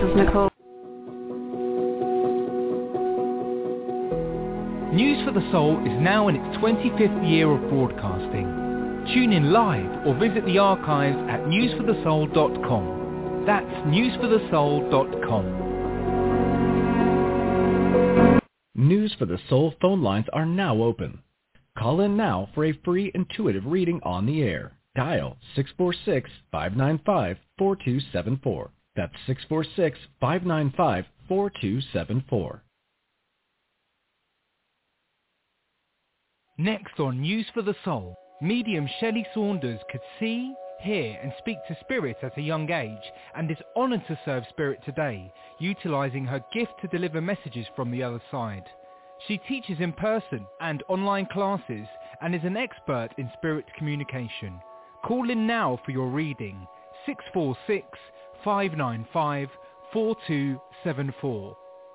is Nicole. News for the Soul is now in its 25th year of broadcasting. Tune in live or visit the archives at newsforthesoul.com. That's newsforthesoul.com. News for the Soul phone lines are now open. Call in now for a free intuitive reading on the air. Dial 646-595-4274. That's 646-595-4274. Next on News for the Soul, medium Shelley Saunders could see, hear and speak to spirit at a young age and is honoured to serve spirit today, utilising her gift to deliver messages from the other side. She teaches in person and online classes and is an expert in spirit communication. Call in now for your reading, 646-595-4274.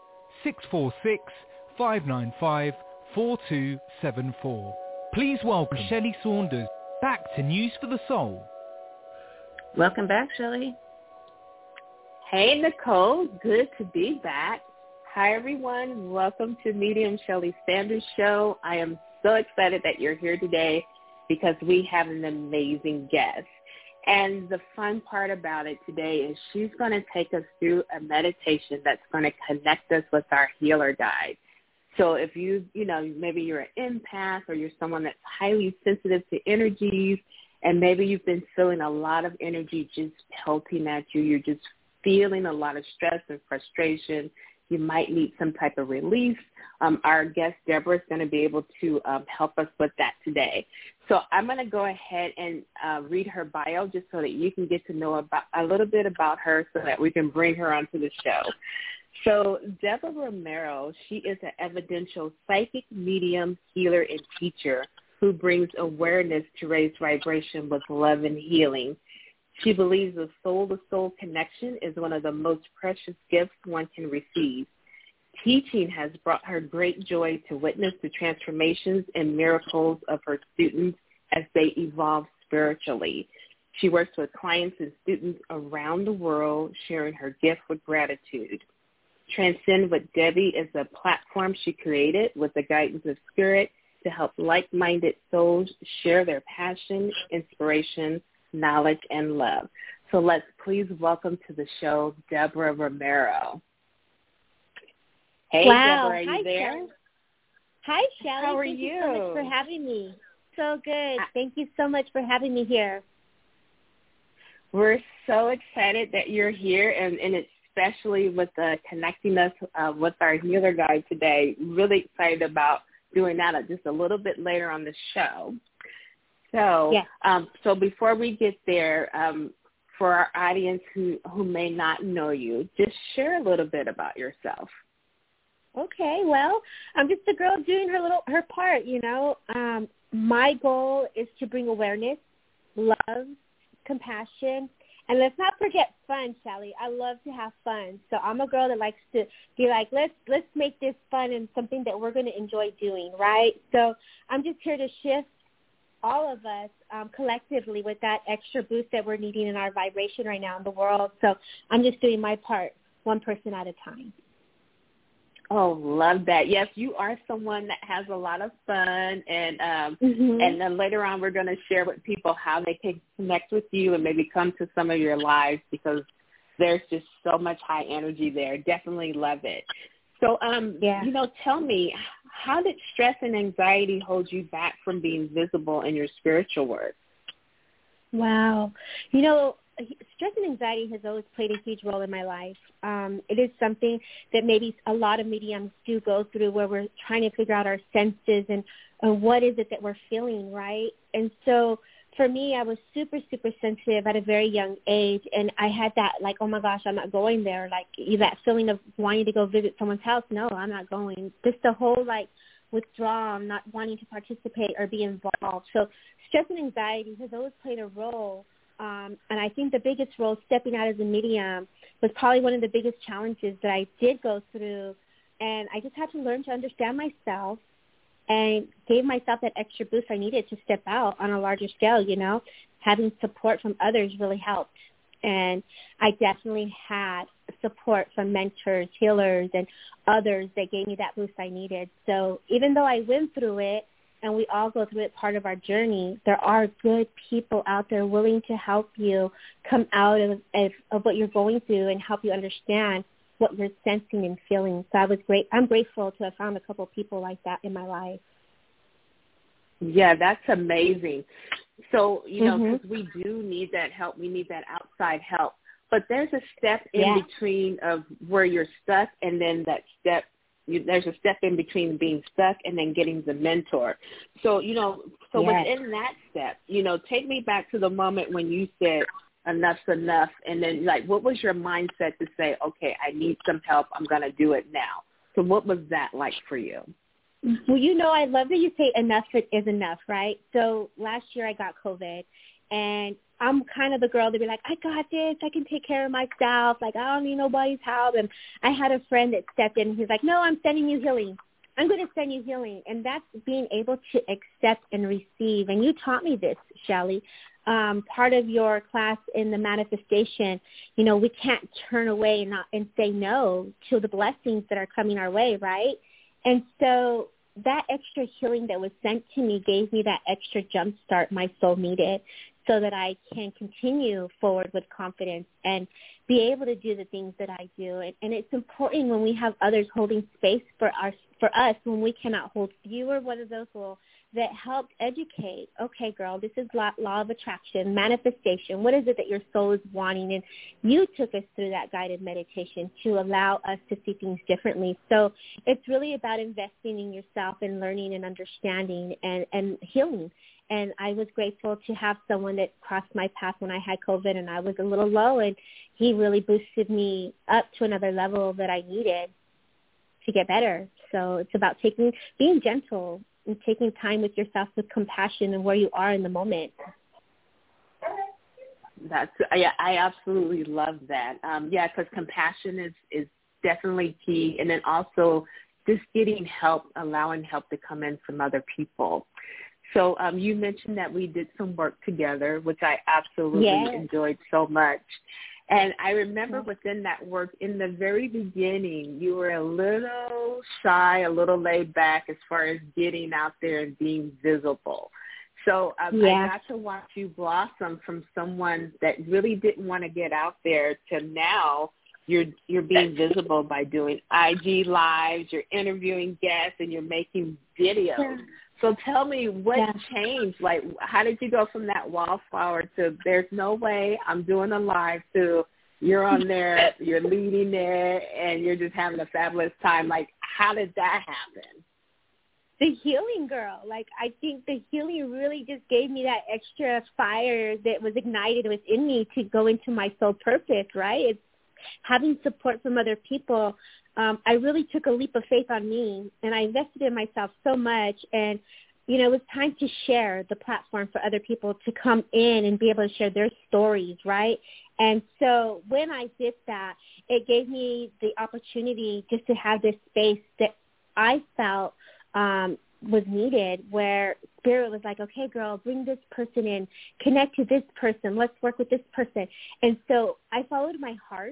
646-595-4274. Please welcome Shelley Saunders back to News for the Soul. Welcome back, Shelley. Hey, Nicole. Good to be back. Hi, everyone. Welcome to Medium Shelley Saunders Show. I am so excited that you're here today because we have an amazing guest. And the fun part about it today is she's going to take us through a meditation that's going to connect us with our healer guide. So if maybe you're an empath or you're someone that's highly sensitive to energies, and maybe you've been feeling a lot of energy just pelting at you, you're just feeling a lot of stress and frustration, you might need some type of release. Our guest, Deborah, is going to be able to help us with that today. So I'm going to go ahead and read her bio just so that you can get to know about a little bit about her so that we can bring her onto the show. So Deborah Romero, she is an evidential psychic medium, healer, and teacher who brings awareness to raise vibration with love and healing. She believes the soul-to-soul connection is one of the most precious gifts one can receive. Teaching has brought her great joy to witness the transformations and miracles of her students as they evolve spiritually. She works with clients and students around the world, sharing her gift with gratitude. Transcend with Debbie is a platform she created with the guidance of Spirit to help like-minded souls share their passion, inspiration, knowledge, and love. So let's please welcome to the show, Deborah Romero. Hey, wow. Deborah, are you there? Shelley. Hi, Shelley. How are Thank you? you so much for having me. So good. Thank you so much for having me here. We're so excited that you're here, and especially with connecting us with our healer guide today. Really excited about doing that just a little bit later on the show. So, yes. So before we get there, for our audience who may not know you, just share a little bit about yourself. Okay, well, I'm just a girl doing her part, My goal is to bring awareness, love, compassion, and let's not forget fun, Shelley. I love to have fun. So I'm a girl that likes to be like, let's make this fun and something that we're going to enjoy doing, right? So I'm just here to shift all of us collectively with that extra boost that we're needing in our vibration right now in the world. So I'm just doing my part, one person at a time. Oh, love that. Yes, you are someone that has a lot of fun, and and then later on we're going to share with people how they can connect with you and maybe come to some of your lives because there's just so much high energy there. Definitely love it. So, tell me, how did stress and anxiety hold you back from being visible in your spiritual work? Wow. Stress and anxiety has always played a huge role in my life. It is something that maybe a lot of mediums do go through where we're trying to figure out our senses and what is it that we're feeling, right? And so for me, I was super, super sensitive at a very young age, and I had that, like, oh, my gosh, I'm not going there, like that feeling of wanting to go visit someone's house. No, I'm not going. Just the whole, withdrawal, not wanting to participate or be involved. So stress and anxiety has always played a role. And I think the biggest role stepping out as a medium was probably one of the biggest challenges that I did go through. And I just had to learn to understand myself and gave myself that extra boost I needed to step out on a larger scale, Having support from others really helped. And I definitely had support from mentors, healers, and others that gave me that boost I needed. So even though I went through it, and we all go through it, part of our journey, there are good people out there willing to help you come out of what you're going through and help you understand what you're sensing and feeling. So I'm grateful to have found a couple of people like that in my life. Yeah, that's amazing. So, because we do need that help. We need that outside help. But there's a step in between of where you're stuck, and then that step, there's a step in between being stuck and then getting the mentor. So, within that step, take me back to the moment when you said enough's enough. And then, what was your mindset to say, okay, I need some help. I'm going to do it now. So what was that like for you? Well, I love that you say enough is enough, right? So last year I got COVID, and I'm kind of the girl to be like, I got this. I can take care of myself. Like, I don't need nobody's help. And I had a friend that stepped in, and he's like, no, I'm sending you healing. I'm going to send you healing. And that's being able to accept and receive. And you taught me this, Shelly. Part of your class in the manifestation, we can't turn away and say no to the blessings that are coming our way, right? And so that extra healing that was sent to me gave me that extra jump start my soul needed so that I can continue forward with confidence and be able to do the things that I do. And it's important when we have others holding space for us when we cannot hold. You were one of those people that helped educate. Okay, girl, this is law of attraction, manifestation. What is it that your soul is wanting? And you took us through that guided meditation to allow us to see things differently. So it's really about investing in yourself and learning and understanding and healing. And I was grateful to have someone that crossed my path when I had COVID and I was a little low, and he really boosted me up to another level that I needed to get better. So it's about being gentle and taking time with yourself with compassion and where you are in the moment. I absolutely love that. Because compassion is definitely key. And then also just getting help, allowing help to come in from other people. So you mentioned that we did some work together, which I absolutely enjoyed so much. And I remember within that work, in the very beginning, you were a little shy, a little laid back as far as getting out there and being visible. So I got to watch you blossom from someone that really didn't want to get out there to now you're being visible by doing IG lives, you're interviewing guests, and you're making videos. Yeah. So tell me what changed. Like, how did you go from that wallflower to there's no way I'm doing a live to you're on there, you're leading it, and you're just having a fabulous time? Like, how did that happen? The healing, girl. Like, I think the healing really just gave me that extra fire that was ignited within me to go into my soul purpose, right? It's having support from other people. I really took a leap of faith on me, and I invested in myself so much. And, it was time to share the platform for other people to come in and be able to share their stories, right? And so when I did that, it gave me the opportunity just to have this space that I felt was needed, where Spirit was like, okay, girl, bring this person in, connect to this person, let's work with this person. And so I followed my heart.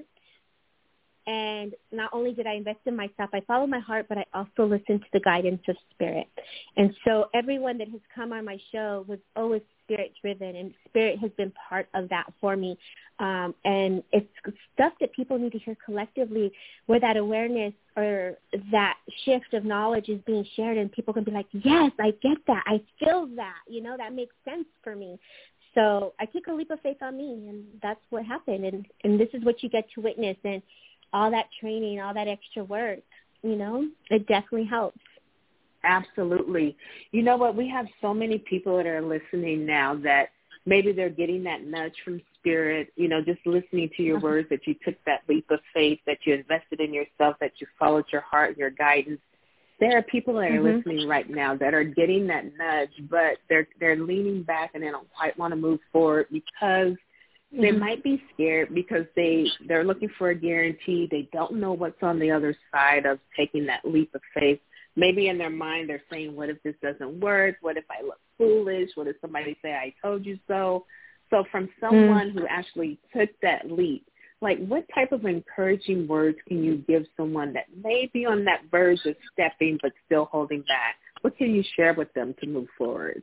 And not only did I invest in myself, I followed my heart, but I also listened to the guidance of Spirit. And so everyone that has come on my show was always Spirit-driven, and Spirit has been part of that for me. And it's stuff that people need to hear collectively, where that awareness or that shift of knowledge is being shared, and people can be like, yes, I get that. I feel that. That makes sense for me. So I took a leap of faith on me, and that's what happened. And this is what you get to witness. And all that training, all that extra work, it definitely helps. Absolutely. You know what? We have so many people that are listening now that maybe they're getting that nudge from Spirit, just listening to your words, that you took that leap of faith, that you invested in yourself, that you followed your heart and your guidance. There are people that are listening right now that are getting that nudge, but they're leaning back and they don't quite want to move forward because they might be scared, because they're looking for a guarantee. They don't know what's on the other side of taking that leap of faith. Maybe in their mind they're saying, what if this doesn't work? What if I look foolish? What if somebody say I told you so? So from someone who actually took that leap, like what type of encouraging words can you give someone that may be on that verge of stepping but still holding back? What can you share with them to move forward?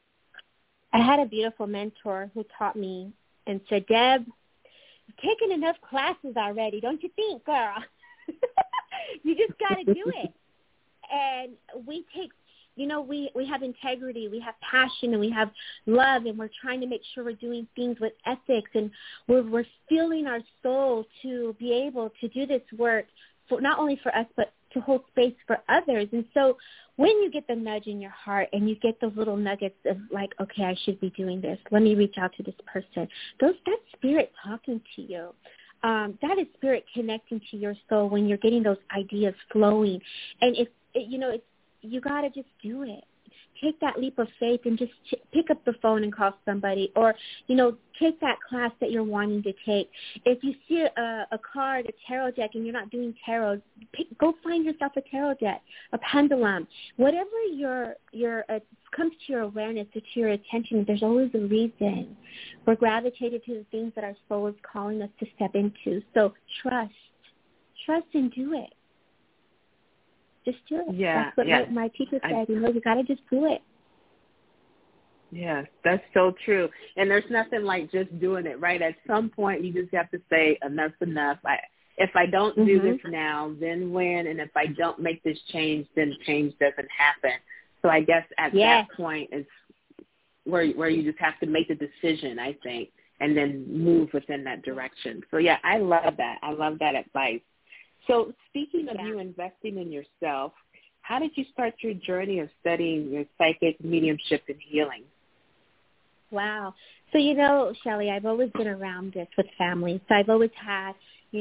I had a beautiful mentor who taught me and said, Deb, you've taken enough classes already, don't you think, girl? You just got to do it. And we take, we have integrity, we have passion, and we have love, and we're trying to make sure we're doing things with ethics, and we're filling our soul to be able to do this work, for not only for us, but to hold space for others. And so when you get the nudge in your heart and you get those little nuggets of like, okay, I should be doing this, let me reach out to this person, that's spirit talking to you. That is spirit connecting to your soul when you're getting those ideas flowing. And you got to just do it. Take that leap of faith and just pick up the phone and call somebody, or, take that class that you're wanting to take. If you see a card, a tarot deck, and you're not doing tarot, go find yourself a tarot deck, a pendulum, whatever comes to your awareness or to your attention. There's always a reason. We're gravitated to the things that our soul is calling us to step into. So trust and do it. Just do it. Yeah, that's what my teacher said. You got to just do it. Yes, that's so true. And there's nothing like just doing it, right? At some point, you just have to say, enough's enough. If I don't do this now, then when? And if I don't make this change, then change doesn't happen. So I guess at that point is where you just have to make the decision, I think, and then move within that direction. So, yeah, I love that. I love that advice. So speaking of you investing in yourself, how did you start your journey of studying your psychic, mediumship, and healing? Wow. So, Shelley, I've always been around this with family. So I've always had,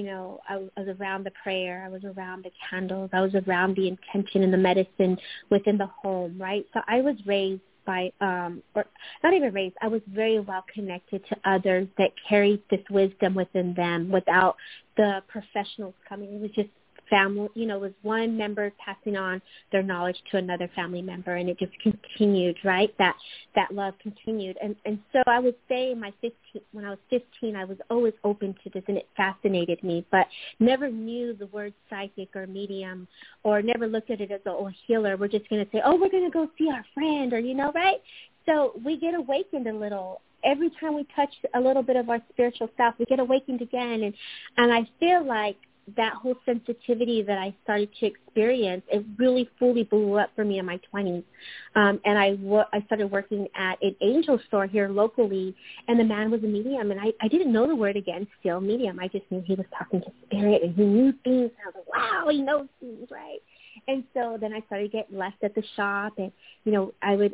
I was around the prayer. I was around the candles. I was around the intention and the medicine within the home, right? So I was raised by, or not even raised, I was very well connected to others that carried this wisdom within them without the professionals coming. It was just family, it was one member passing on their knowledge to another family member, and it just continued, right? That love continued. And so I would say when I was 15, I was always open to this, and it fascinated me, but never knew the word psychic or medium, or never looked at it as a healer. We're just going to say, we're going to go see our friend, or, right? So we get awakened a little. Every time we touch a little bit of our spiritual self, we get awakened again. And I feel like that whole sensitivity that I started to experience, it really fully blew up for me in my 20s. And I started working at an angel store here locally, and the man was a medium. And I didn't know the word again, still medium. I just knew he was talking to spirit, and he knew things. And I was like, wow, he knows things, right? And so then I started getting left at the shop, and, I would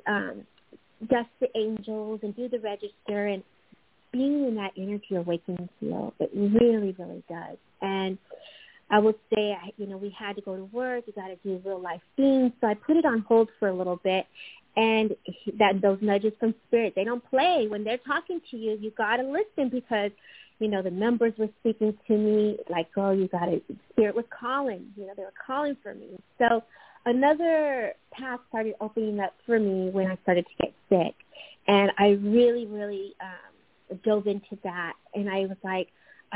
dust the angels and do the register, and being in that energy awakening field, it really, really does. And I would say, we had to go to work. We got to do real life things. So I put it on hold for a little bit. And those nudges from spirit, they don't play. When they're talking to you, you got to listen, because, the numbers were speaking to me like, you got to, spirit was calling. They were calling for me. So another path started opening up for me when I started to get sick. And I really, really dove into that. And I was like,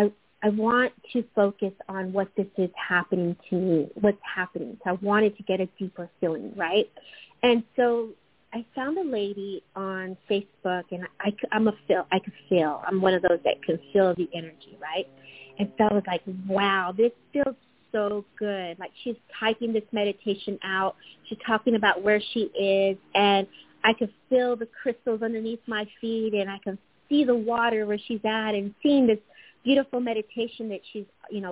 I want to focus on what this is happening to me, what's happening. So I wanted to get a deeper feeling, right? And so I found a lady on Facebook, and I could feel. I'm one of those that can feel the energy, right? And so I was like, wow, this feels so good. Like, she's typing this meditation out. She's talking about where she is, and I could feel the crystals underneath my feet, and I can see the water where she's at, and seeing this beautiful meditation that she's,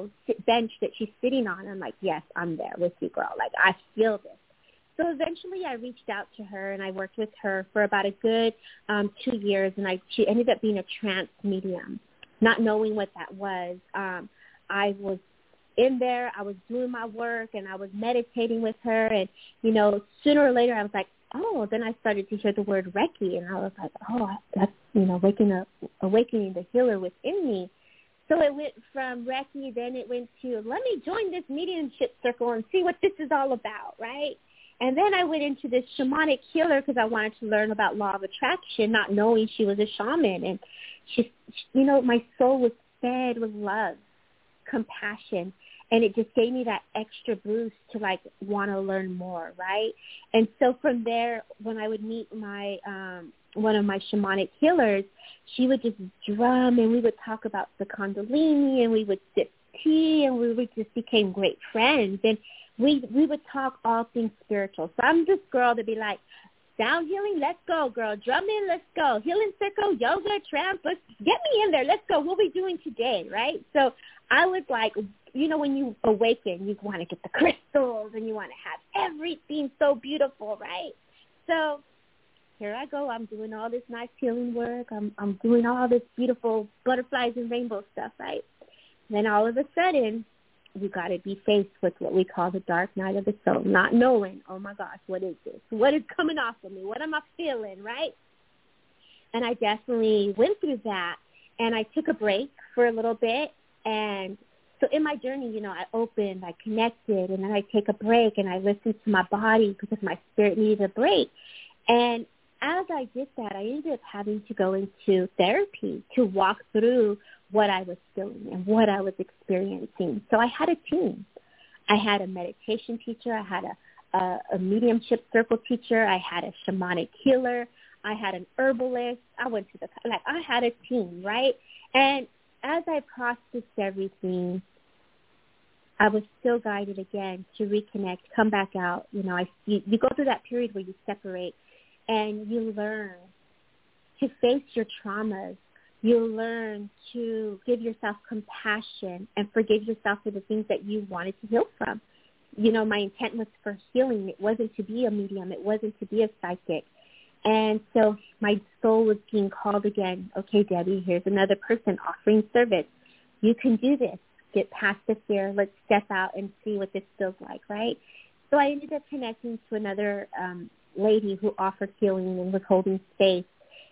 bench that she's sitting on. I'm like, yes, I'm there with you, girl. Like, I feel this. So eventually I reached out to her, and I worked with her for about a good 2 years, and she ended up being a trance medium, not knowing what that was. I was in there, I was doing my work, and I was meditating with her, and, sooner or later I was like, then I started to hear the word Reiki, and I was like, that's, awakening the healer within me. So it went from Reiki, then it went to, let me join this mediumship circle and see what this is all about, right? And then I went into this shamanic healer because I wanted to learn about law of attraction, not knowing she was a shaman. And she, my soul was fed with love. compassion. And it just gave me that extra boost to, like, want to learn more, right? And so from there, when I would meet my one of my shamanic healers, she would just drum, and we would talk about the Kundalini, and we would sip tea, and we would just became great friends. And we would talk all things spiritual. So I'm this girl to be like, sound healing, let's go, girl. Drumming, let's go. Healing circle, yoga, trance, let's get me in there. Let's go. What are we doing today, right? So I was like, you know, when you awaken, you want to get the crystals and you want to have everything so beautiful, right? So here I go. I'm doing all this nice healing work. I'm doing all this beautiful butterflies and rainbow stuff, right? Then all of a sudden, you got to be faced with what we call the dark night of the soul, not knowing, oh, my gosh, what is this? What is coming off of me? What am I feeling, right? And I definitely went through that, and I took a break for a little bit. And so in my journey, you know, I opened, I connected, and then I take a break, and I listened to my body because my spirit needed a break. And as I did that, I ended up having to go into therapy to walk through what I was feeling and what I was experiencing. So I had a team. I had a meditation teacher. I had a mediumship circle teacher. I had a shamanic healer. I had an herbalist. I had a team, right? And as I processed everything, I was still guided again to reconnect, come back out. You know, you go through that period where you separate, and you learn to face your traumas. You learn to give yourself compassion and forgive yourself for the things that you wanted to heal from. You know, my intent was for healing. It wasn't to be a medium. It wasn't to be a psychic. And so my soul was being called again. Okay, Debbie, here's another person offering service. You can do this. Get past the fear. Let's step out and see what this feels like, right? So I ended up connecting to another lady who offered healing and was holding space.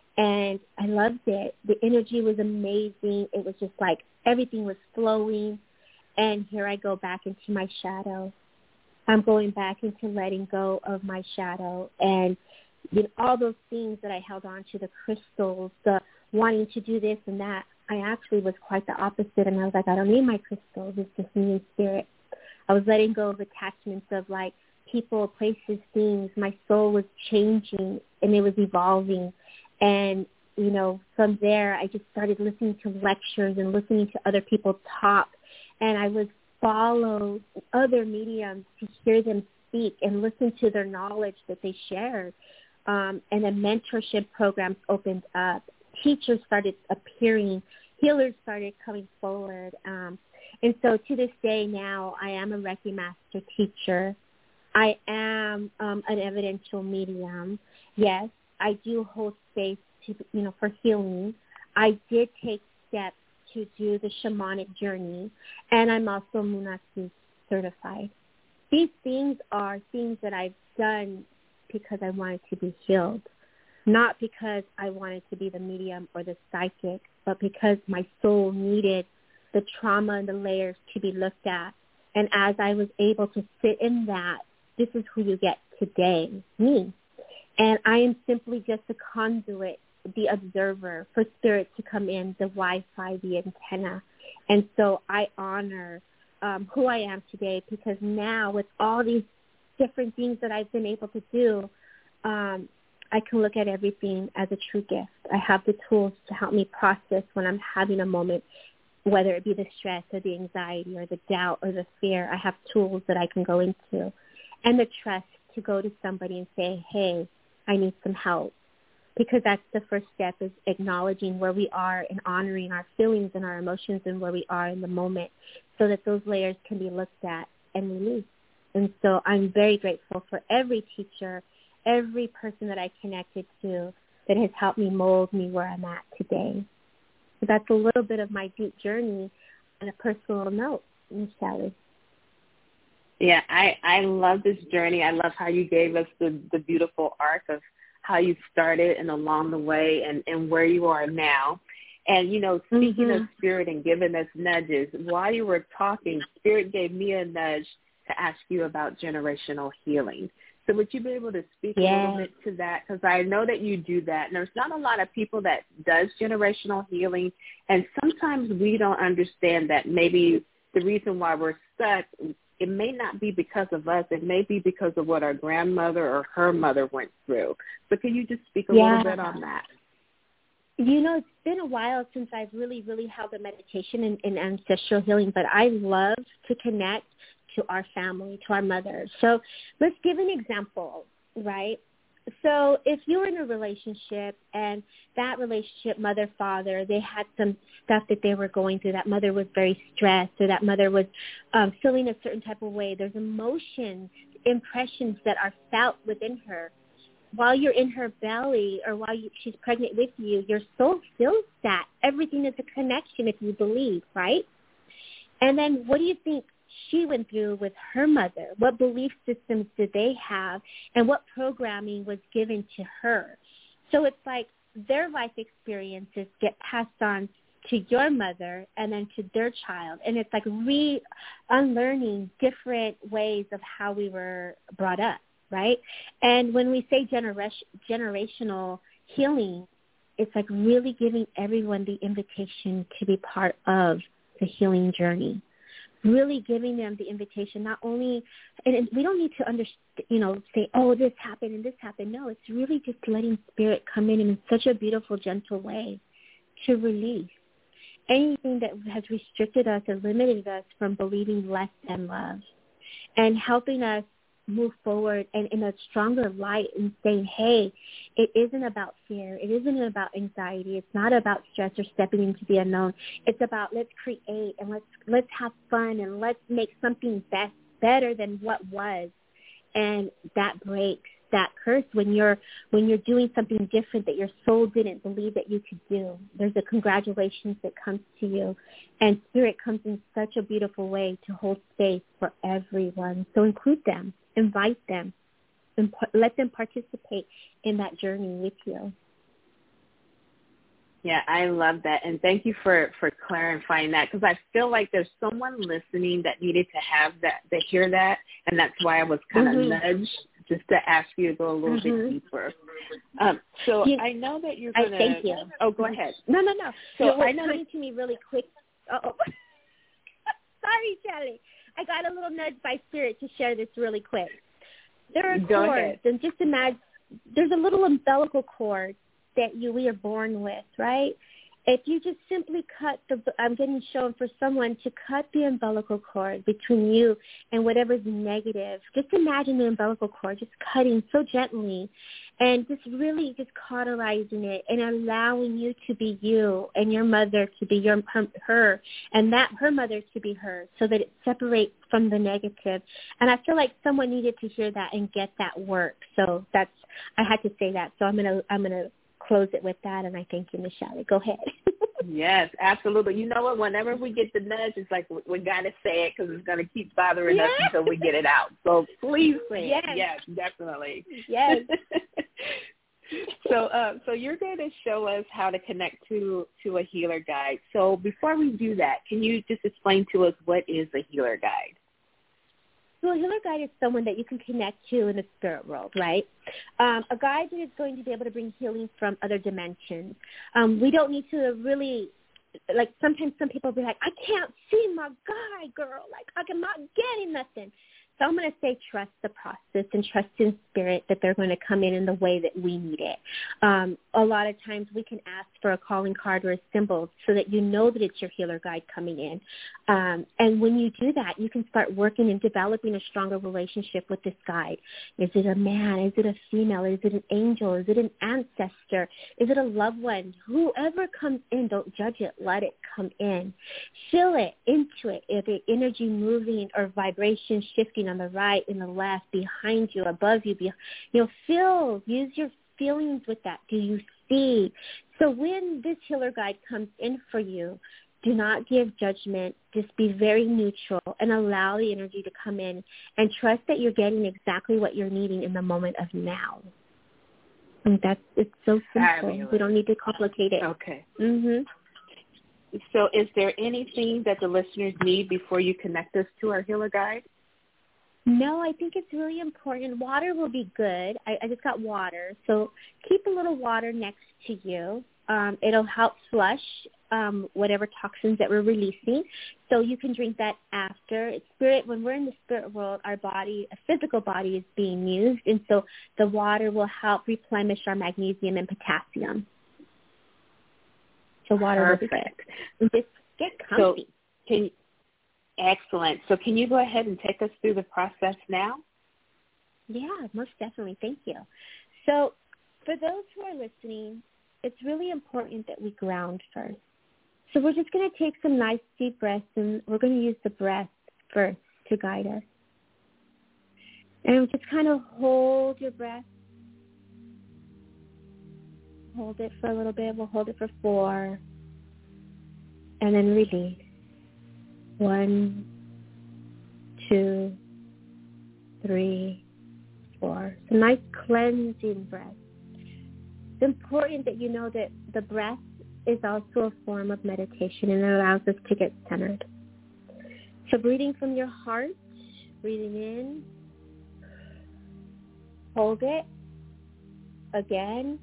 And I loved it. The energy was amazing. It was just like everything was flowing. And here I go back into my shadow. I'm going back into letting go of my shadow. And you know, all those things that I held on to, the crystals, the wanting to do this and that, I actually was quite the opposite. And I was like, I don't need my crystals. It's just me and spirit. I was letting go of attachments of like people, places, things. My soul was changing and it was evolving. And, you know, from there, I just started listening to lectures and listening to other people talk. And I would follow other mediums to hear them speak and listen to their knowledge that they shared. And then mentorship programs opened up. Teachers started appearing. Healers started coming forward. And so to this day now, I am a Reiki master teacher. I am an evidential medium. Yes, I do hold space to, you know, for healing. I did take steps to do the shamanic journey, and I'm also Munatsu certified. These things are things that I've done because I wanted to be healed, not because I wanted to be the medium or the psychic, but because my soul needed the trauma and the layers to be looked at. And as I was able to sit in that, this is who you get today, me. And I am simply just a conduit, the observer for spirit to come in, the Wi-Fi, the antenna. And so I honor who I am today, because now with all these different things that I've been able to do, I can look at everything as a true gift. I have the tools to help me process when I'm having a moment, whether it be the stress or the anxiety or the doubt or the fear. I have tools that I can go into, and the trust to go to somebody and say, hey, I need some help. Because that's the first step, is acknowledging where we are and honoring our feelings and our emotions and where we are in the moment, so that those layers can be looked at and released. And so I'm very grateful for every teacher, every person that I connected to that has helped me mold me where I'm at today. So that's a little bit of my deep journey on a personal note, Ms. Shelley. Yeah, I love this journey. I love how you gave us the beautiful arc of how you started and along the way and where you are now. And, you know, speaking of spirit and giving us nudges, while you were talking, spirit gave me a nudge to ask you about generational healing. So would you be able to speak a little bit to that? Because I know that you do that. And there's not a lot of people that does generational healing. And sometimes we don't understand that maybe the reason why we're stuck, it may not be because of us. It may be because of what our grandmother or her mother went through. So can you just speak a little bit on that? You know, it's been a while since I've really, really held a meditation in ancestral healing, but I love to connect to our family, to our mother. So let's give an example, right? So if you're in a relationship and that relationship, mother, father, they had some stuff that they were going through, that mother was very stressed or that mother was feeling a certain type of way, there's emotions, impressions that are felt within her. While you're in her belly or while she's pregnant with you, your soul feels that. Everything is a connection if you believe, right? And then what do you think she went through with her mother? What belief systems did they have? And what programming was given to her? So it's like their life experiences get passed on to your mother and then to their child. And it's like unlearning different ways of how we were brought up, right? And when we say generational healing, it's like really giving everyone the invitation to be part of the healing journey. Really giving them the invitation, not only, and we don't need to say, oh, this happened and this happened. No, it's really just letting spirit come in such a beautiful, gentle way to release anything that has restricted us or limited us from believing less than love, and helping us move forward and in a stronger light and saying, hey, it isn't about fear. It isn't about anxiety. It's not about stress or stepping into the unknown. It's about let's create and let's have fun and let's make something better than what was. And that breaks that curse when you're doing something different that your soul didn't believe that you could do. There's a congratulations that comes to you. And spirit comes in such a beautiful way to hold space for everyone. So include them. Invite them and let them participate in that journey with you. Yeah, I love that. And thank you for clarifying that, because I feel like there's someone listening that needed to have that, to hear that. And that's why I was kind of nudged just to ask you to go a little bit deeper. So I know that you're going to. Thank you. Oh, go ahead. No. So I know coming to me really quick. Oh, sorry, Shelly. I got a little nudge by spirit to share this really quick. There are cords, and just imagine there's a little umbilical cord that we are born with, right? If you just simply I'm getting shown for someone to cut the umbilical cord between you and whatever's negative. Just imagine the umbilical cord just cutting so gently and just really just cauterizing it and allowing you to be you and your mother to be her and that her mother to be her, so that it separates from the negative. And I feel like someone needed to hear that and get that work. So I had to say that. So I'm gonna close it with that, and I thank you, Michelle. Go ahead. Yes, absolutely. You know what? Whenever we get the nudge, it's like we got to say it because it's going to keep bothering us until we get it out. So please say it. Yes, definitely. Yes. So you're going to show us how to connect to a healer guide. So before we do that, can you just explain to us what is a healer guide? So a healer guide is someone that you can connect to in the spirit world, right? A guide is going to be able to bring healing from other dimensions. We don't need to really, like sometimes some people will be like, I can't see my guide, girl. Like I'm not getting nothing. So I'm going to say trust the process and trust in spirit that they're going to come in the way that we need it. A lot of times we can ask for a calling card or a symbol so that you know that it's your healer guide coming in. And when you do that, you can start working and developing a stronger relationship with this guide. Is it a man? Is it a female? Is it an angel? Is it an ancestor? Is it a loved one? Whoever comes in, don't judge it. Let it come in. Feel it, into it. If the energy moving or vibration shifting on the right and the left, behind you, above you, use your feelings with that. Do you see? So when this healer guide comes in for you, do not give judgment. Just be very neutral and allow the energy to come in and trust that you're getting exactly what you're needing in the moment of now. And it's so simple. Fabulous. We don't need to complicate it. Okay. Mhm. So is there anything that the listeners need before you connect us to our healer guide? No, I think it's really important. Water will be good. I just got water. So keep a little water next to you. It'll help flush whatever toxins that we're releasing. So you can drink that after. Spirit, when we're in the spirit world, our body, a physical body, is being used, and so the water will help replenish our magnesium and potassium. So water will be good. Just get comfy. Excellent. So can you go ahead and take us through the process now? Yeah, most definitely. Thank you. So for those who are listening, it's really important that we ground first. So we're just going to take some nice deep breaths, and we're going to use the breath first to guide us. And just kind of hold your breath. Hold it for a little bit. We'll hold it for 4. And then release. 1, 2, 3, 4. It's a nice cleansing breath. It's important that you know that the breath is also a form of meditation, and it allows us to get centered. So breathing from your heart, breathing in, hold it, again,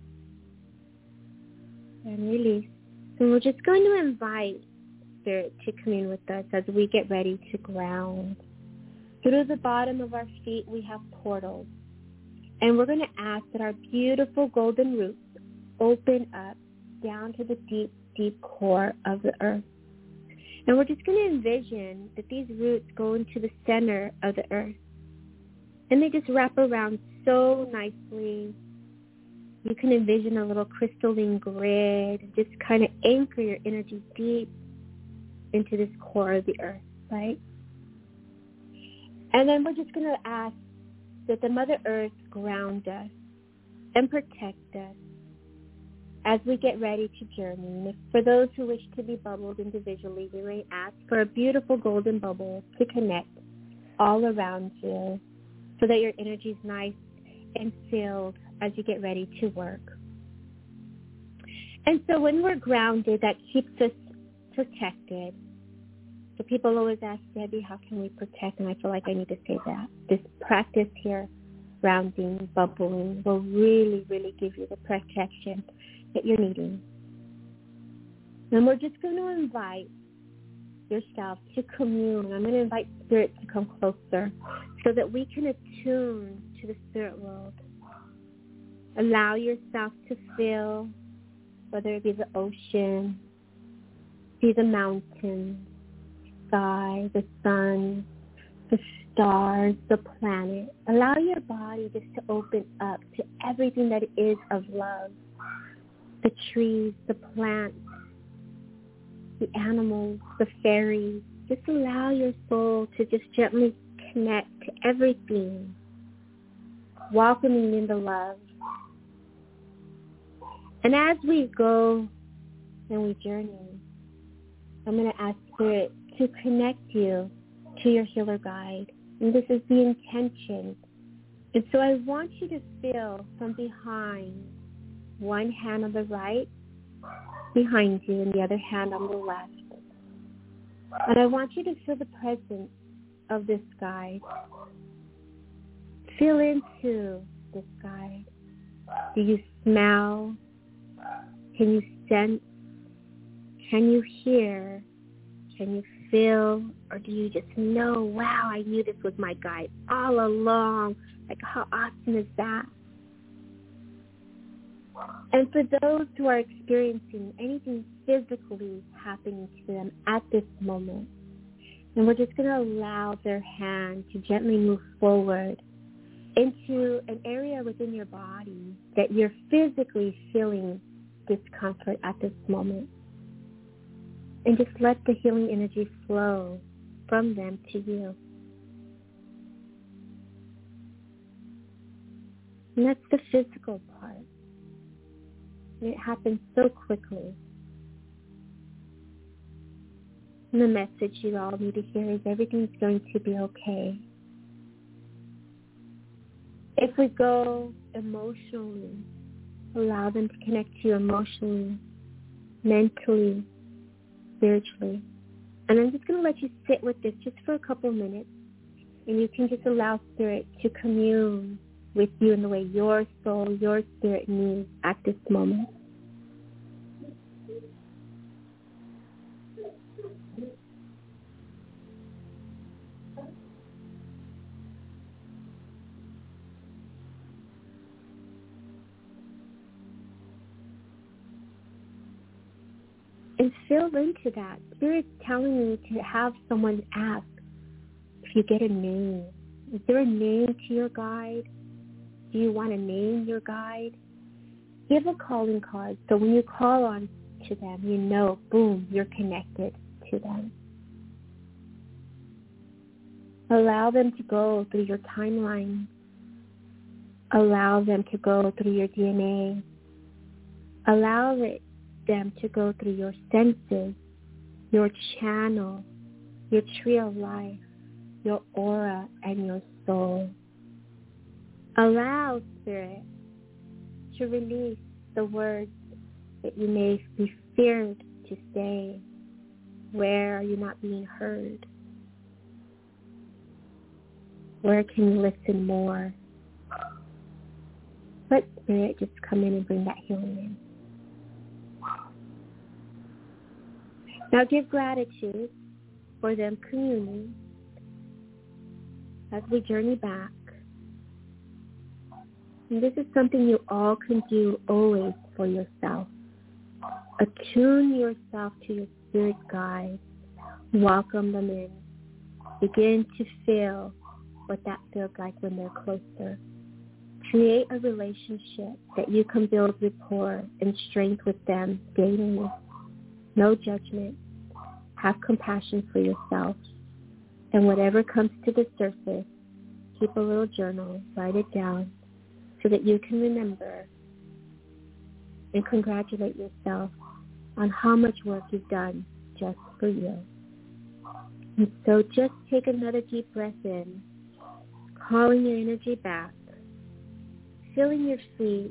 and release. And we're just going to invite Spirit to commune with us as we get ready to ground. Through the bottom of our feet, we have portals. And we're going to ask that our beautiful golden roots open up down to the deep, deep core of the earth. And we're just going to envision that these roots go into the center of the earth. And they just wrap around so nicely. You can envision a little crystalline grid, just kind of anchor your energy deep into this core of the earth, right? And then we're just going to ask that the Mother Earth ground us and protect us as we get ready to journey. And if, for those who wish to be bubbled individually, we may ask for a beautiful golden bubble to connect all around you so that your energy is nice and filled as you get ready to work. And so when we're grounded, that keeps us protected. So people always ask, Debbie, how can we protect? And I feel like I need to say that. This practice here, grounding, bubbling, will really, really give you the protection that you're needing. And we're just going to invite yourself to commune. I'm going to invite Spirit to come closer so that we can attune to the spirit world. Allow yourself to feel, whether it be the ocean, see the mountains, sky, the sun, the stars, the planet. Allow your body just to open up to everything that is of love. The trees, the plants, the animals, the fairies. Just allow your soul to just gently connect to everything, welcoming in the love. And as we go and we journey, I'm going to ask Spirit to connect you to your healer guide. And this is the intention. And so I want you to feel from behind, one hand on the right behind you and the other hand on the left. And I want you to feel the presence of this guide. Feel into this guide. Do you smell? Can you sense? Can you hear? Can you feel? Or do you just know, wow, I knew this was my guide all along. Like, how awesome is that? And for those who are experiencing anything physically happening to them at this moment, and we're just going to allow their hand to gently move forward into an area within your body that you're physically feeling discomfort at this moment. And just let the healing energy flow from them to you. And that's the physical part. And it happens so quickly. And the message you all need to hear is everything's going to be okay. If we go emotionally, allow them to connect to you emotionally, mentally, spiritually. And I'm just going to let you sit with this just for a couple of minutes. And you can just allow Spirit to commune with you in the way your soul, your spirit needs at this moment. And feel into that. Spirit's telling me to have someone ask if you get a name. Is there a name to your guide? Do you want to name your guide? Give a calling card so when you call on to them, you know, boom, you're connected to them. Allow them to go through your timeline. Allow them to go through your DNA. Allow them to go through your senses, your channel, your tree of life, your aura, and your soul. Allow Spirit to release the words that you may be feared to say. Where are you not being heard? Where can you listen more? Let Spirit just come in and bring that healing in. Now give gratitude for them communing as we journey back. And this is something you all can do always for yourself. Attune yourself to your spirit guide. Welcome them in. Begin to feel what that feels like when they're closer. Create a relationship that you can build rapport and strength with them daily. No judgment. Have compassion for yourself. And whatever comes to the surface, keep a little journal, write it down, so that you can remember and congratulate yourself on how much work you've done just for you. And so just take another deep breath in, calling your energy back, feeling your feet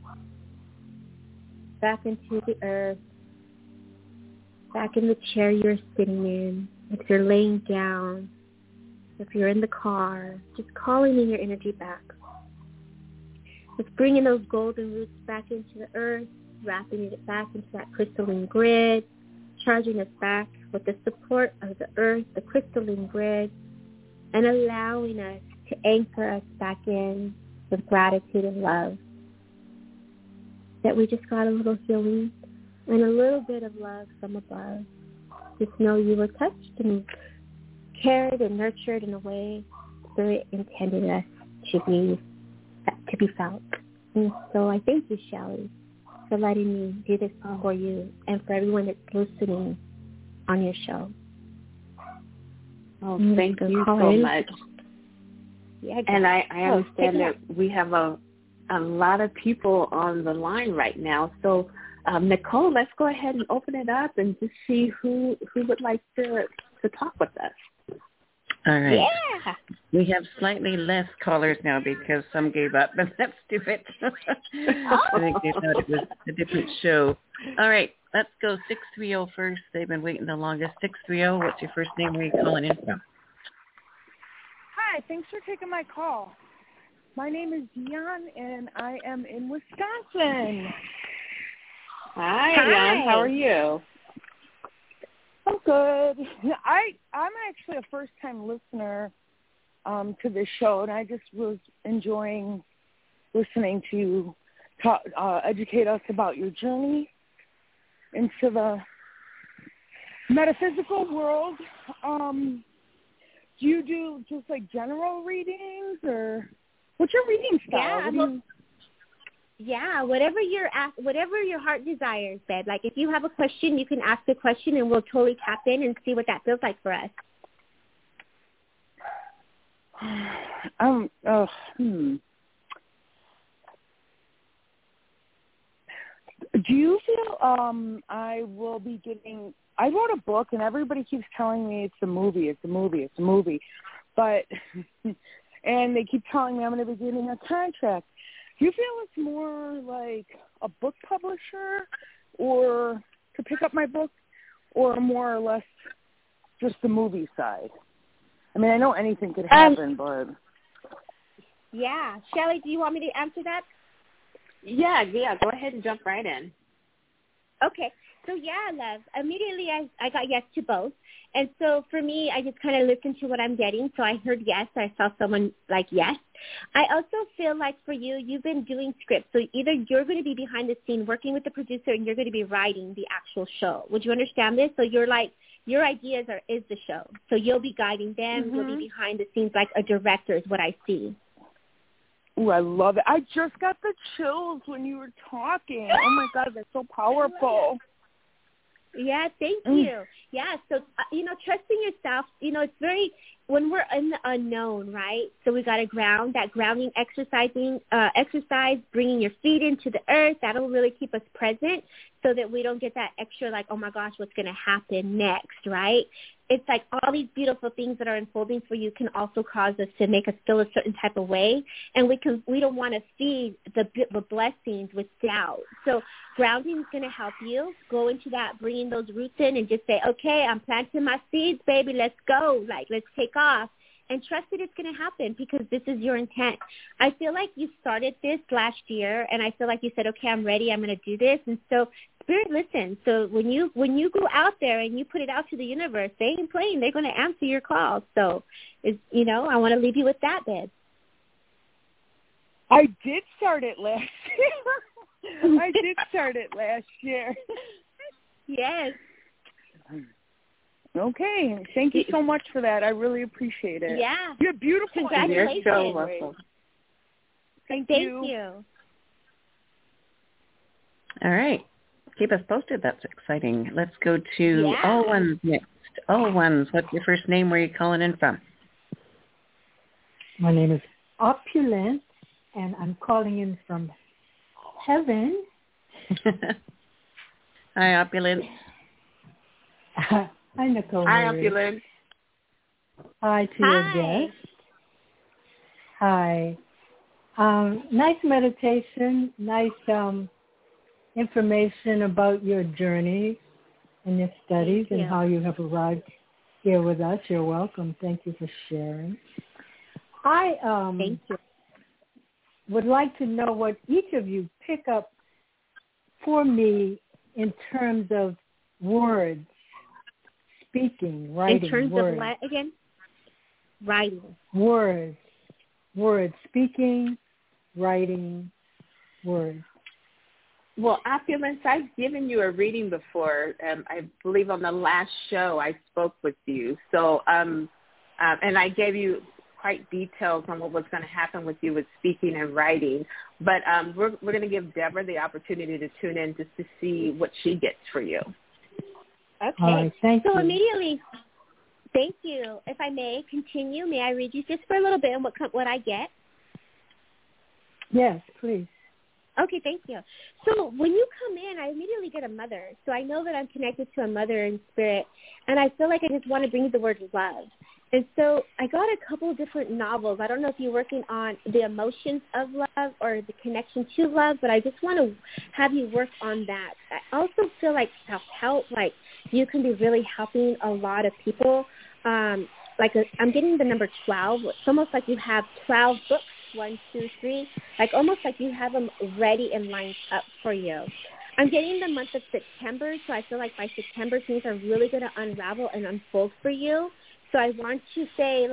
back into the earth, back in the chair you're sitting in. If you're laying down, if you're in the car, just calling in your energy back. Just bringing those golden roots back into the earth, wrapping it back into that crystalline grid, charging us back with the support of the earth, the crystalline grid, and allowing us to anchor us back in with gratitude and love. That we just got a little healing and a little bit of love from above. Just know you were touched and cared and nurtured in a way Spirit intended us to be felt. And so I thank you, Shelley, for letting me do this for you and for everyone that's listening on your show. Oh, thank you so much. Yeah, and I understand that we have a lot of people on the line right now. So, Nicole, let's go ahead and open it up and just see who would like to talk with us. All right. Yeah. We have slightly less callers now because some gave up, but let's do it. I think they thought it was a different show. All right, let's go 630 first. They've been waiting the longest. 630, what's your first name? Where are you calling in from? Hi, thanks for taking my call. My name is Dion, and I am in Wisconsin. Hi, Dion. How are you? I'm good. I'm actually a first-time listener to this show, and I just was enjoying listening to you educate us about your journey into the metaphysical world. Do you do just like general readings, or what's your reading style? Yeah, whatever your heart desires, babe. Like if you have a question, you can ask the question, and we'll totally tap in and see what that feels like for us. Do you feel I will be getting? I wrote a book, and everybody keeps telling me it's a movie, but and they keep telling me I'm going to be getting a contract. Do you feel it's more like a book publisher or to pick up my book, or more or less just the movie side? I mean, I know anything could happen, but... Yeah. Shelley, do you want me to answer that? Yeah, go ahead and jump right in. Okay. So, yeah, love, immediately I got yes to both. And so for me, I just kind of listened to what I'm getting. So I heard yes. I saw someone like yes. I also feel like for you, you've been doing scripts. So either you're going to be behind the scene working with the producer and you're going to be writing the actual show. Would you understand this? So you're like, your ideas is the show. So you'll be guiding them. Mm-hmm. You'll be behind the scenes like a director is what I see. Ooh, I love it. I just got the chills when you were talking. Oh, my God, that's so powerful. Yeah, thank you. Yeah, so, trusting yourself, it's very, when we're in the unknown, right? So we got to that grounding exercise, bringing your feet into the earth. That'll really keep us present so that we don't get that extra like, oh, my gosh, what's going to happen next, right? It's like all these beautiful things that are unfolding for you can also cause us to make us feel a certain type of way, and we don't want to feed the blessings with doubt. So grounding is going to help you go into that, bringing those roots in, and just say, okay, I'm planting my seeds, baby. Let's go. Like, let's take off. And trust that it's going to happen because this is your intent. I feel like you started this last year, and I feel like you said, okay, I'm ready. I'm going to do this. And so Spirit listens. So when you go out there and you put it out to the universe, they ain't playing. They're going to answer your calls. So, I want to leave you with that, babe. I did start it last year. Yes. Okay. Thank you so much for that. I really appreciate it. Yeah. You're beautiful. Congratulations. You're so welcome. Thank you. Thank you. All right. Keep us posted. That's exciting. Let's go to All Ones next. All Ones, what's your first name? Where are you calling in from? My name is Opulent, and I'm calling in from heaven. Hi, Opulent. Hi, Nicole. Hi, Opulent. Hi to your guest. Hi. Nice meditation, nice information about your journey and your studies and how you have arrived here with us. You're welcome. Thank you for sharing. I Thank you. would like to know what each of you pick up for me in terms of words, speaking, writing. In terms words. of what again? Writing. Words, speaking, writing, words. Well, Opulence, I've given you a reading before. I believe on the last show I spoke with you. So, and I gave you quite details on what was going to happen with you with speaking and writing. But we're going to give Deborah the opportunity to tune in just to see what she gets for you. Okay. All right, thank you. Immediately, thank you. If I may continue, may I read you just for a little bit and what I get? Yes, please. Okay, thank you. So when you come in, I immediately get a mother. So I know that I'm connected to a mother in spirit, and I feel like I just want to bring the word love. And so I got a couple of different novels. I don't know if you're working on the emotions of love or the connection to love, but I just want to have you work on that. I also feel like self-help, like you can be really helping a lot of people. I'm getting the number 12. It's almost like you have 12 books, 1, 2, 3, like almost like you have them ready and lined up for you. I'm getting the month of September, so I feel like by September things are really going to unravel and unfold for you. So I want to say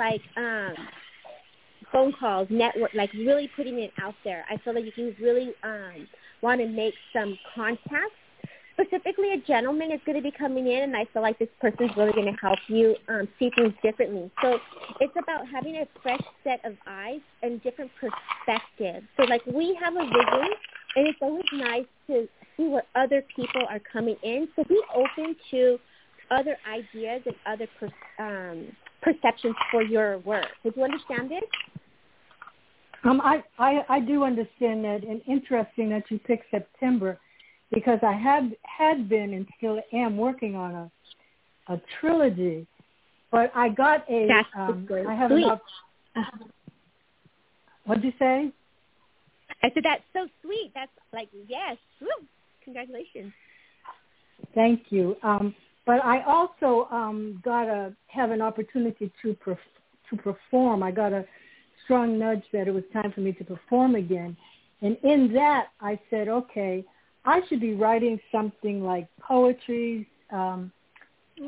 phone calls, network, like really putting it out there. I feel like you can really want to make some contacts. Specifically, a gentleman is going to be coming in, and I feel like this person's really going to help you see things differently. So it's about having a fresh set of eyes and different perspectives. So, like, we have a vision, and it's always nice to see what other people are coming in. So be open to other ideas and other perceptions for your work. Would you understand this? I do understand that, and interesting that you picked September, because I had been and still am working on a trilogy, but I got a. That's I have sweet. What'd you say? I said that's so sweet. That's like yes, woo! Congratulations. Thank you. But I also have an opportunity to perform. I got a strong nudge that it was time for me to perform again, and in that I said, okay, I should be writing something like poetry,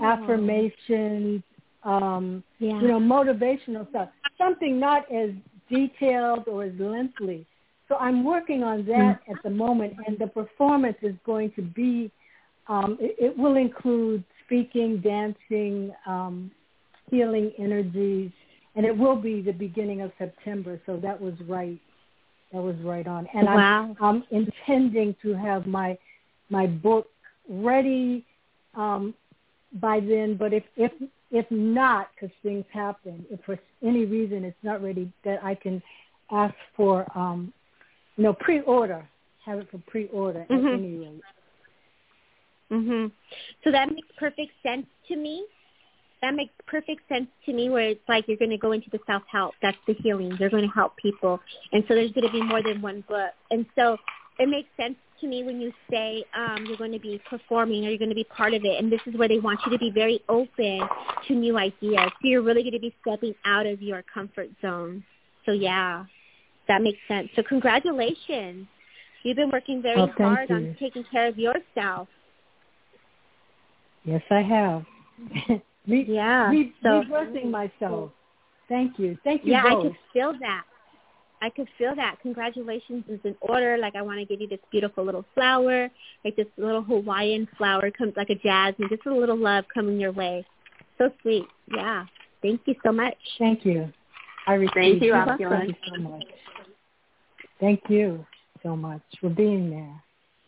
affirmations, motivational stuff. Something not as detailed or as lengthy. So I'm working on that at the moment, and the performance is going to be, it will include speaking, dancing, healing energies, and it will be the beginning of September. So that was right. That was right on. And I'm intending to have my book ready by then. But if not, because things happen, if for any reason it's not ready, that I can ask for pre-order. Have it for pre-order at any rate. So that makes perfect sense to me. That makes perfect sense to me, where it's like you're going to go into the self-help. That's the healing. They're going to help people. And so there's going to be more than one book. And so it makes sense to me when you say you're going to be performing or you're going to be part of it. And this is where they want you to be very open to new ideas. So you're really going to be stepping out of your comfort zone. So, yeah, that makes sense. So congratulations. You've been working very hard on taking care of yourself. Yes, I have. Reversing myself. Thank you. Thank you. Yeah, both. I could feel that. I could feel that. Congratulations is in order. Like, I want to give you this beautiful little flower, like this little Hawaiian flower, comes like a jasmine, just a little love coming your way. So sweet. Yeah. Thank you so much. Thank you. Thank you so much. Thank you so much for being there.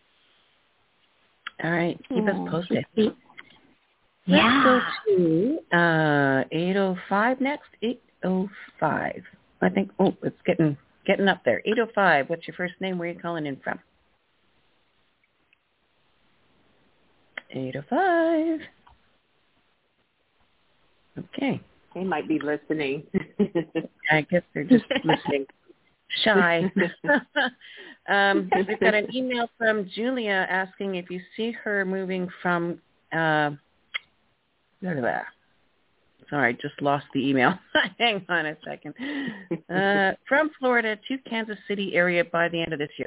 All right. Keep us posted. Yeah. Let's go to 8:05 next. 8:05. I think. Oh, it's getting up there. 8:05. What's your first name? Where are you calling in from? 8:05. Okay. They might be listening. I guess they're just listening. Shy. We've got an email from Julia asking if you see her moving from. Sorry, I just lost the email. Hang on a second. From Florida to Kansas City area by the end of this year.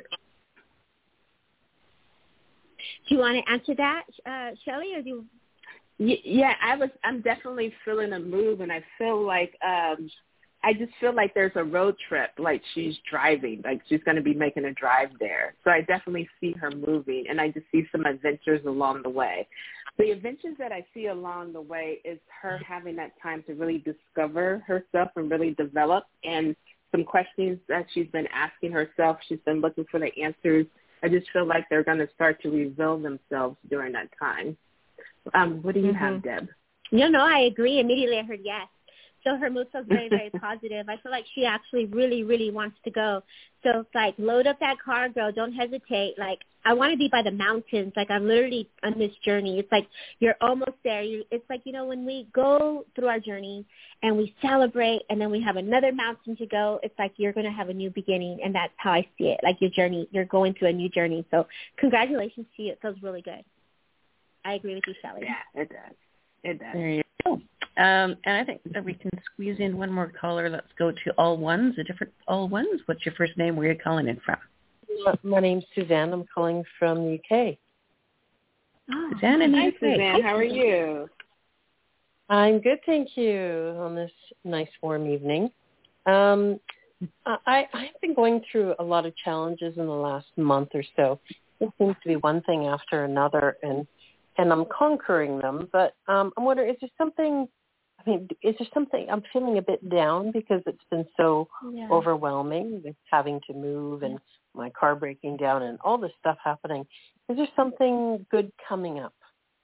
Do you want to answer that, Shelley, or do you? Yeah, I'm definitely feeling a move, and I feel like I just feel like there's a road trip, like she's driving, like she's going to be making a drive there. So I definitely see her moving, and I just see some adventures along the way. The adventures that I see along the way is her having that time to really discover herself and really develop, and some questions that she's been asking herself, she's been looking for the answers. I just feel like they're going to start to reveal themselves during that time. What do you have, Deb? No, I agree. Immediately I heard yes. So her mood feels very, very positive. I feel like she actually really, really wants to go. So it's like, load up that car, girl. Don't hesitate. Like, I want to be by the mountains. Like, I'm literally on this journey. It's like you're almost there. It's like, when we go through our journey and we celebrate and then we have another mountain to go, it's like you're going to have a new beginning. And that's how I see it. Like your journey, you're going through a new journey. So congratulations to you. It feels really good. I agree with you, Shelley. Yeah, it does. It does. There you go. And I think that we can squeeze in one more caller. Let's go to all ones, a different all ones. What's your first name? Where are you calling in from? My name's Suzanne. I'm calling from the UK. Oh, Suzanne in the UK. Suzanne. How are you? I'm good, thank you, on this nice warm evening. I've been going through a lot of challenges in the last month or so. It seems to be one thing after another, and I'm conquering them. But I'm wondering, is there something I'm feeling a bit down because it's been so overwhelming with having to move and my car breaking down and all this stuff happening. Is there something good coming up?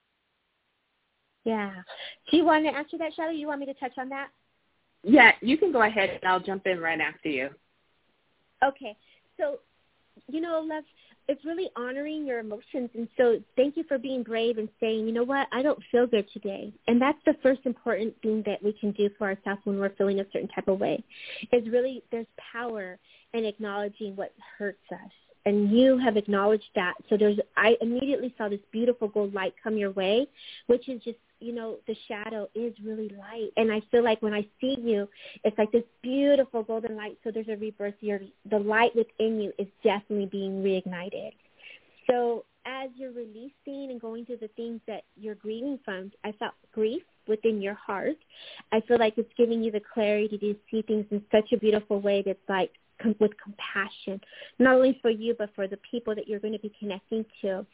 Yeah. Do you want to answer that, Shelley? You want me to touch on that? Yeah, you can go ahead and I'll jump in right after you. Okay. So, love, it's really honoring your emotions. And so thank you for being brave and saying, you know what, I don't feel good today. And that's the first important thing that we can do for ourselves when we're feeling a certain type of way, is really there's power in acknowledging what hurts us. And you have acknowledged that. So I immediately saw this beautiful gold light come your way, which is just, the shadow is really light. And I feel like when I see you, it's like this beautiful golden light. So there's a rebirth. The light within you is definitely being reignited. So as you're releasing and going through the things that you're grieving from, I felt grief within your heart. I feel like it's giving you the clarity to see things in such a beautiful way that's like with compassion, not only for you, but for the people that you're going to be connecting to.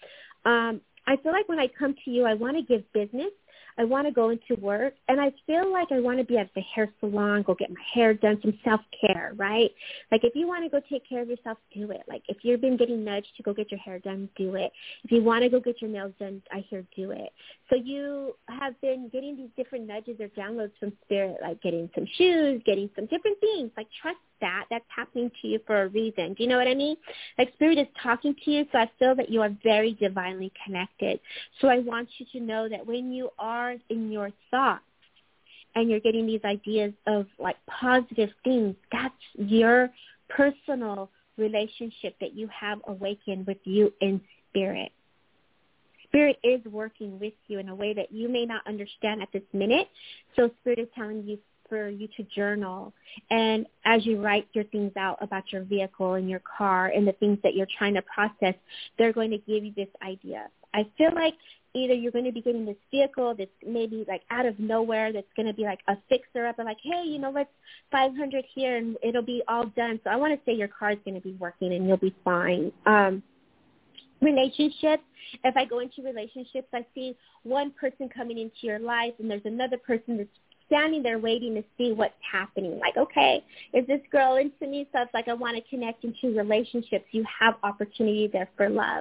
I feel like when I come to you, I want to give business. I want to go into work, and I feel like I want to be at the hair salon, go get my hair done, some self-care, right? Like if you want to go take care of yourself, do it. Like if you've been getting nudged to go get your hair done, do it. If you want to go get your nails done, I hear do it. So you have been getting these different nudges or downloads from Spirit, like getting some shoes, getting some different things. Like trust that. That's happening to you for a reason. Do you know what I mean? Like Spirit is talking to you, so I feel that you are very divinely connected. So I want you to know that when you are in your thoughts and you're getting these ideas of like positive things, that's your personal relationship that you have awakened with you in Spirit. Spirit is working with you in a way that you may not understand at this minute. So Spirit is telling you for you to journal. And as you write your things out about your vehicle and your car and the things that you're trying to process, they're going to give you this idea. I feel like either you're going to be getting this vehicle that's maybe like out of nowhere that's going to be like a fixer-up and like, hey, you know, let's 500 here and it'll be all done. So I want to say your car is going to be working and you'll be fine. Relationships, if I go into relationships, I see one person coming into your life and there's another person that's standing there waiting to see what's happening. Like, okay, is this girl into me? So it's like I want to connect into relationships. You have opportunity there for love.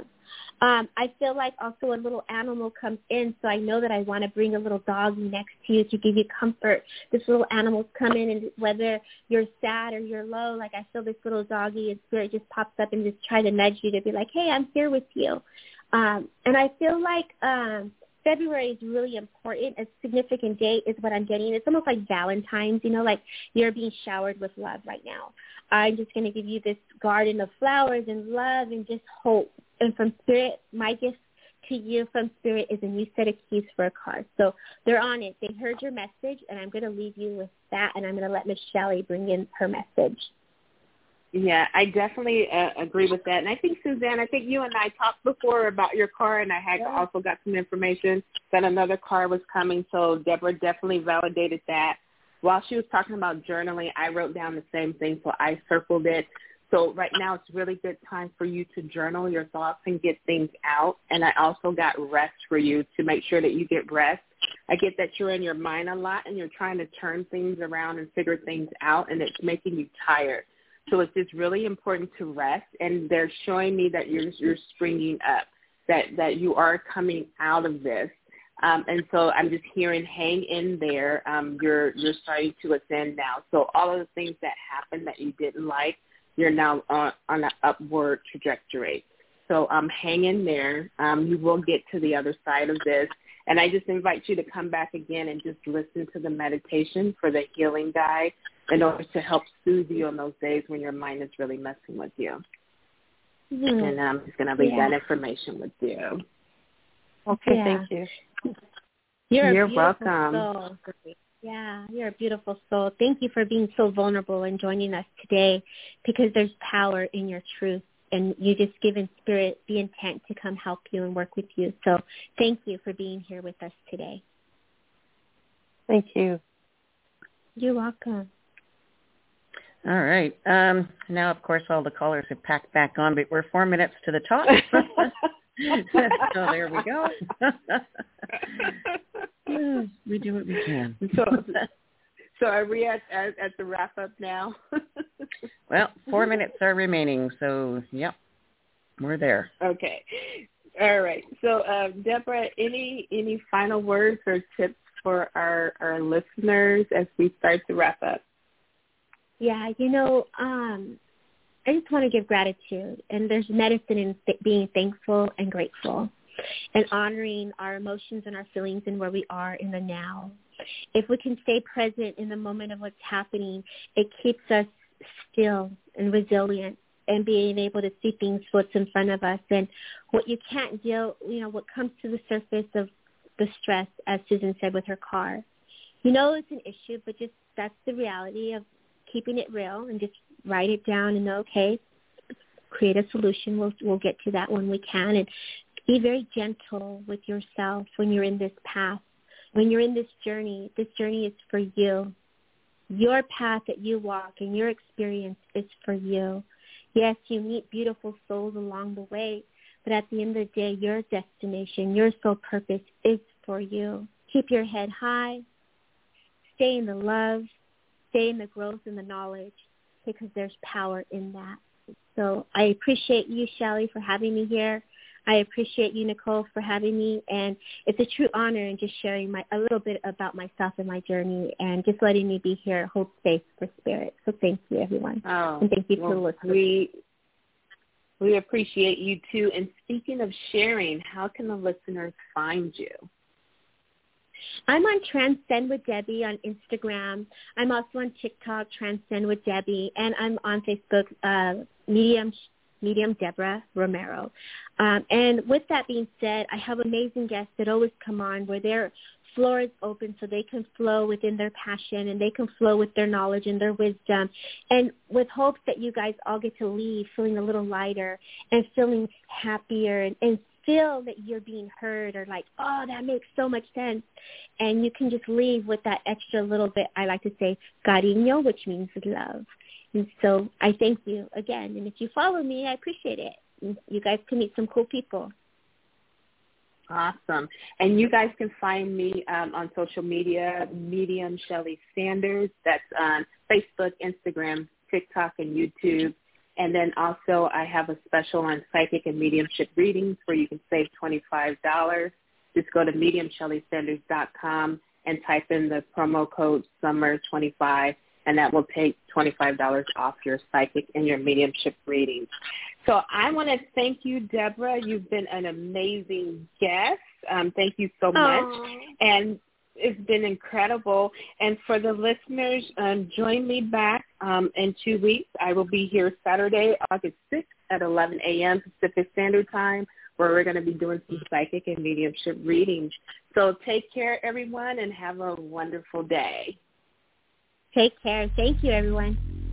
I feel like also a little animal comes in, so I know that I want to bring a little doggy next to you to give you comfort. This little animal's come in, and whether you're sad or you're low, like I feel this little doggy and Spirit just pops up and just try to nudge you to be like, hey, I'm here with you. And I feel like February is really important. A significant date is what I'm getting. It's almost like Valentine's, you know, like you're being showered with love right now. I'm just going to give you this garden of flowers and love and just hope. And from Spirit, my gift to you from Spirit is a new set of keys for a car. So they're on it. They heard your message, and I'm going to leave you with that, and I'm going to let Miss Shelley bring in her message. Yeah, I definitely agree with that. And I think, Suzanne, I think you and I talked before about your car, and I had also got some information that another car was coming. So Deborah definitely validated that. While she was talking about journaling, I wrote down the same thing, so I circled it. So right now it's really good time for you to journal your thoughts and get things out. And I also got rest for you to make sure that you get rest. I get that you're in your mind a lot and you're trying to turn things around and figure things out, and it's making you tired. So it's just really important to rest, and they're showing me that you're springing up, that you are coming out of this. And so I'm just hearing, hang in there. You're starting to ascend now. So all of the things that happened that you didn't like, you're now on an upward trajectory. So hang in there. You will get to the other side of this. And I just invite you to come back again and just listen to the meditation for the healing guide in order to help soothe you on those days when your mind is really messing with you. Mm-hmm. And I'm just going to leave that information with you. Okay, thank you. You're welcome. Soul. Yeah, you're a beautiful soul. Thank you for being so vulnerable and joining us today, because there's power in your truth, and you just given Spirit the intent to come help you and work with you. So thank you for being here with us today. Thank you. You're welcome. All right. Now, of course, all the callers have packed back on, but we're 4 minutes to the top. So there we go. We do what we can. So are we at the wrap-up now? Well, 4 minutes are remaining, so, yep, we're there. Okay. All right. So, Deborah, any final words or tips for our listeners as we start to wrap up? Yeah, I just want to give gratitude, and there's medicine in being thankful and grateful and honoring our emotions and our feelings and where we are in the now. If we can stay present in the moment of what's happening, it keeps us still and resilient and being able to see things what's in front of us. And what you can't deal, what comes to the surface of the stress, as Susan said with her car, it's an issue, but just that's the reality of keeping it real, and just write it down and know, okay, create a solution. We'll get to that when we can, and be very gentle with yourself when you're in this path. when you're in this journey is for you. Your path that you walk and your experience is for you. Yes, you meet beautiful souls along the way, but at the end of the day, your destination, your soul purpose is for you. Keep your head high. Stay in the love. Stay in the growth and the knowledge, because there's power in that. So I appreciate you, Shelly, for having me here. I appreciate you, Nicole, for having me. And it's a true honor in just sharing a little bit about myself and my journey and just letting me be here, hold space for spirit. So thank you, everyone. And thank you for listening. We appreciate you, too. And speaking of sharing, how can the listeners find you? I'm on Transcend with Debbie on Instagram. I'm also on TikTok, Transcend with Debbie, and I'm on Facebook, Medium Deborah Romero. And with that being said, I have amazing guests that always come on where their floor is open so they can flow within their passion and they can flow with their knowledge and their wisdom, and with hopes that you guys all get to leave feeling a little lighter and feeling happier and feel that you're being heard, or like, oh, that makes so much sense. And you can just leave with that extra little bit, I like to say, cariño, which means love. And so I thank you again. And if you follow me, I appreciate it. You guys can meet some cool people. Awesome. And you guys can find me on social media, Medium Shelly Sanders. That's on Facebook, Instagram, TikTok, and YouTube. And then also I have a special on psychic and mediumship readings where you can save $25. Just go to mediumshellysanders.com and type in the promo code SUMMER25, and that will take $25 off your psychic and your mediumship readings. So I want to thank you, Deborah. You've been an amazing guest. Thank you so much. And it's been incredible. And for the listeners, join me back in 2 weeks. I will be here Saturday, August 6th at 11 a.m. Pacific Standard Time, where we're going to be doing some psychic and mediumship readings. So take care, everyone, and have a wonderful day. Take care. Thank you, everyone.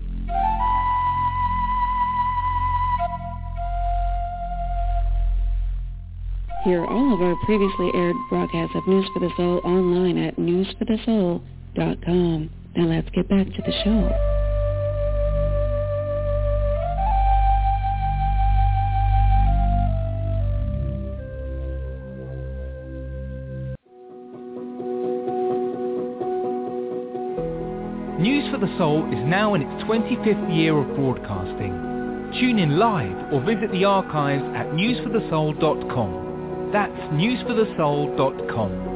Hear all of our previously aired broadcasts of News for the Soul online at newsforthesoul.com. Now let's get back to the show. News for the Soul is now in its 25th year of broadcasting. Tune in live or visit the archives at newsforthesoul.com. That's newsforthesoul.com.